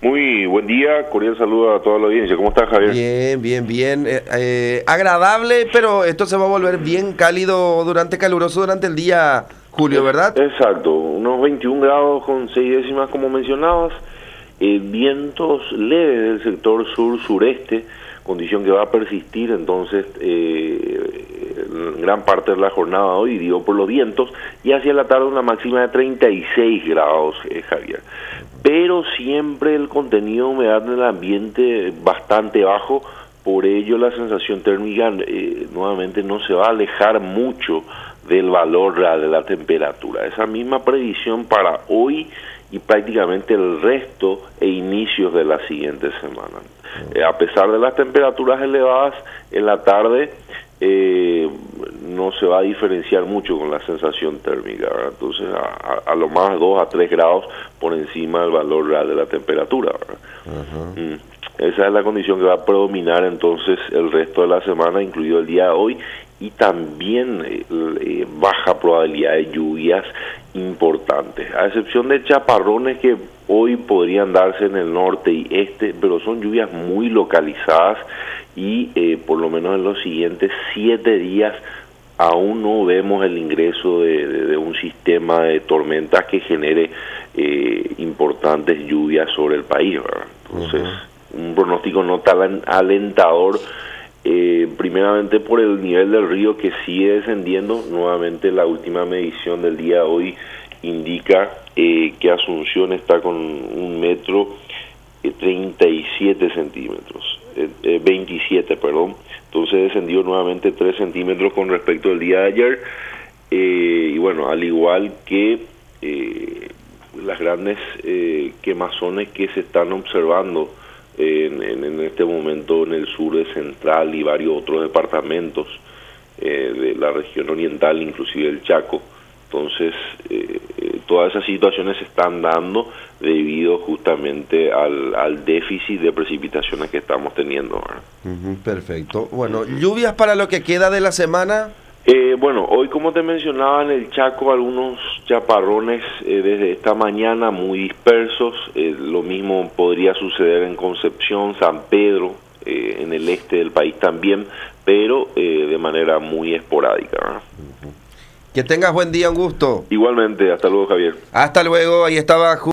Muy buen día, cordial saludo a toda la audiencia. ¿Cómo estás, Javier? Bien, bien, bien. Agradable, pero esto se va a volver bien cálido caluroso durante el día, Julio, ¿verdad? Exacto, unos 21 grados con 6 décimas como mencionabas, vientos leves del sector sur-sureste, condición que va a persistir entonces gran parte de la jornada hoy, digo por los vientos, y hacia la tarde una máxima de 36 grados, Javier. Pero siempre el contenido de humedad en el ambiente bastante bajo, por ello la sensación térmica nuevamente no se va a alejar mucho del valor real de la temperatura. Esa misma previsión para hoy y prácticamente el resto e inicios de la siguiente semana. A pesar de las temperaturas elevadas, en la tarde no se va a diferenciar mucho con la sensación térmica, ¿verdad? Entonces a lo más 2 a 3 grados por encima del valor real de la temperatura, ¿verdad? Esa es la condición que va a predominar entonces el resto de la semana, incluido el día de hoy, y también baja probabilidad de lluvias importantes, a excepción de chaparrones que hoy podrían darse en el norte y este, pero son lluvias muy localizadas y por lo menos en los siguientes 7 días aún no vemos el ingreso de un sistema de tormentas que genere importantes lluvias sobre el país, ¿verdad? Entonces, un pronóstico no tan alentador, primeramente por el nivel del río que sigue descendiendo. Nuevamente la última medición del día de hoy indica que Asunción está con 1,37 centímetros, 27, perdón. Entonces descendió nuevamente 3 centímetros con respecto al día de ayer, y bueno, al igual que las grandes quemazones que se están observando en este momento en el sur de Central y varios otros departamentos de la región oriental, inclusive el Chaco. Entonces, todas esas situaciones se están dando debido justamente al déficit de precipitaciones que estamos teniendo, ¿verdad? Perfecto. Bueno, lluvias para lo que queda de la semana. Bueno, hoy como te mencionaba en el Chaco algunos chaparrones desde esta mañana muy dispersos, lo mismo podría suceder en Concepción, San Pedro, en el este del país también, pero de manera muy esporádica, ¿verdad? Que tengas buen día, un gusto. Igualmente, hasta luego, Javier. Hasta luego, ahí estaba